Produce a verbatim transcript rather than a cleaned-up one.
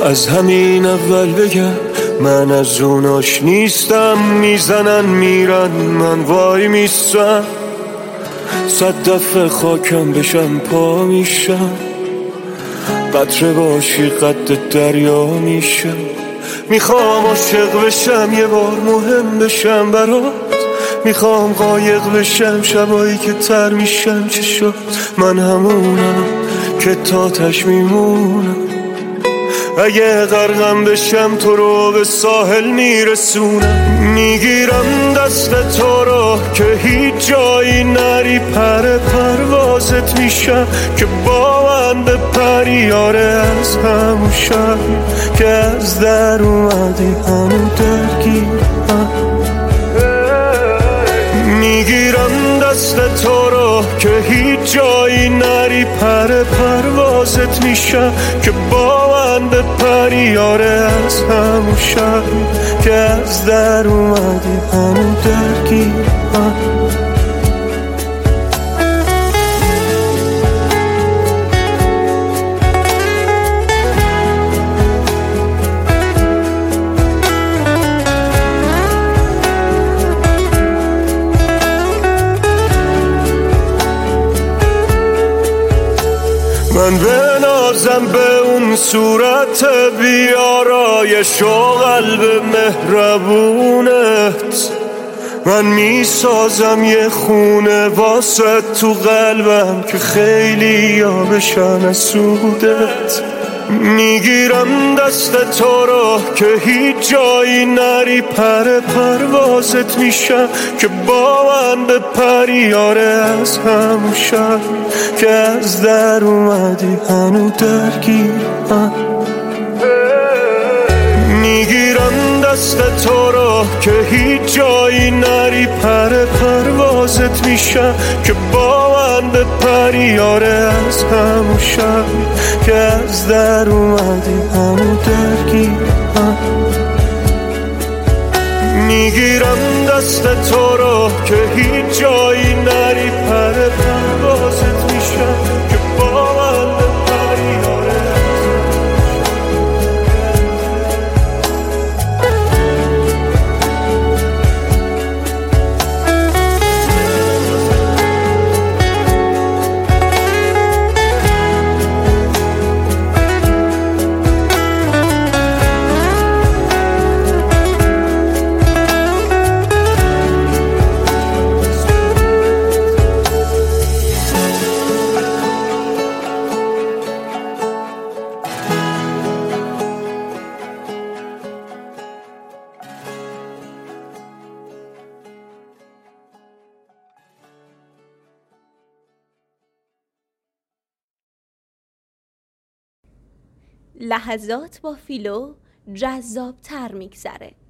از همین اول بگم من از اوناش نیستم، میزنن میرن من وای میستم، صد دفعه خاکم بشم پا میشم، قطره باشی قد دریا میشم. میخوام عاشق بشم یه بار مهم بشم برات، میخوام قایق بشم شبایی که تر میشم چه شد، من همونم که تاتش میمونم، اگه غرقم بشم تو رو به ساحل میرسونم. میگیرم دست تو رو که هیچ جایی نری، پر پروازت میشم که با من به پری، آره از همون شب که از در اومدی همون درگیرم. میگیرم دست تو رو که هیچ جایی نری، پر پروازت میشم که با من به پری، آره از همون شب که از در اومدی همون درگیرم. من به نازم به اون صورت بیارایش و قلب مهربونت، من میسازم یه خونه واسه تو قلبم که خیلی ها بشن از سودت. میگیرم دست تو رو که هیچ جایی نری، پر پروازت میشم که با من به پری، آره از همون شب که از در اومدی هنو درگیرم. میگیرم دست تو رو که هیچ جایی نری، پر پروازت میشم که با من به پری، آره از همون شب که از در اومدی هنو درگیرم. میگیرم دست تو رو که هیچ جایی نری، پر پروازت میشم که با من به پری، آره لحظات با فیلو جذاب تر میگذره.